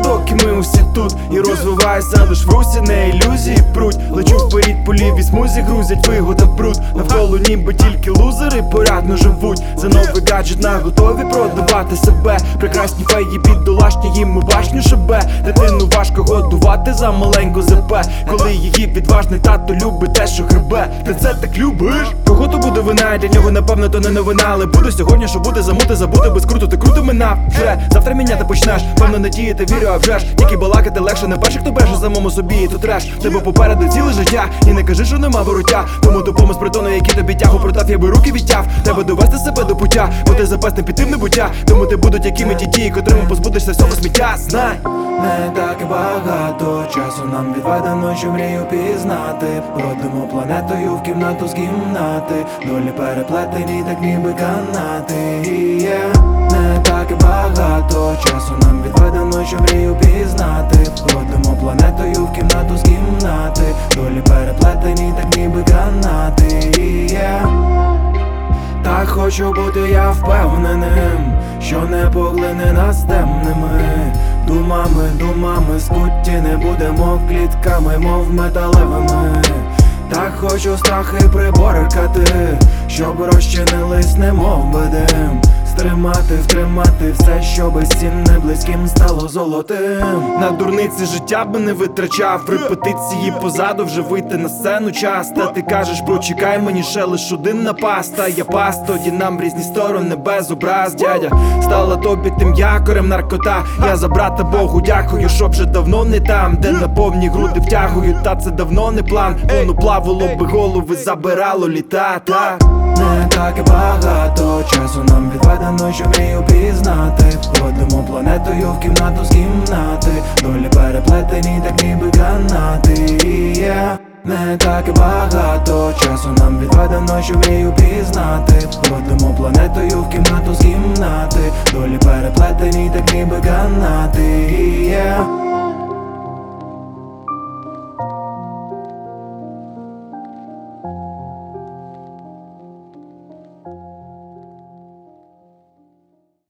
доки ми усі тут. І розвиваюся лиш в русі, не ілюзії пруть. Лечу вперед по лівій смузі, грузять вигода бруд. Навколо ніби тільки лузери порядно живуть. За новий гаджет наготові продавати себе. Прекрасні феї бідолашні, їм у башню шибе. Дитину важко годувати за маленьку ЗП. Коли її відважний тато любить те, що грибе. Ти це так любиш? Кого то буде вина, для нього напевно то не новина. Але буде сьогодні, що буде замути, забути без круту, ти круто минав вже. Завтра міняти почнеш, певно надіяти, вірю, а вже ж. Тільки балакати легше, не перший, хто бреше самому собі, і то треш. Тебе попереду ціле життя, і не кажи, що нема вороття. Тому допомог з притону, які тобі тягу продав, я би руки відтяв. Тебе довести себе до пуття, бо ти запасне піти в небуття. Тому ти будуть якими ті дії, котрими позбудешся всього сміття. Знай, не так і багато часу нам відведено, що мрію пізнати. Бродимо планетою в кімнату з кімнати. Долі переплетені, так ніби канати. Не так і багато часу нам відведено, що мрію пізнати. Бродимо планетою в кімнату з кімнати. Долі переплетені, так ніби канати. Так хочу бути я впевненим, що не поглине нас темними думами скутті, не будемо клітками, мов металевими. Так хочу страхи приборкати, щоб розчинились, немов би дим. Втримати все, що безцінне близьким стало золотим. на дурниці життя би не витрачав. Репетиції позаду, вже вийти на сцену час. Та ти кажеш, почекай, мені ще лиш один напас. Та я пас, тоді нам в різні сторони без образ. Дядя стала тобі тим якорем наркота. Я за брата Богу дякую, що вже давно не там, де на повні груди втягую, та це давно не план. Воно плавало би голови, забирало літа. Не так і багато часу нам відведено, що мрію пізнати. Ходимо планетою в кімнату з кімнати. Долі переплетені, так ніби канати. Не так і багато часу нам відведено, що мрію пізнати. Ходимо планетою в кімнату з кімнати. Долі переплетені, так ніби канати.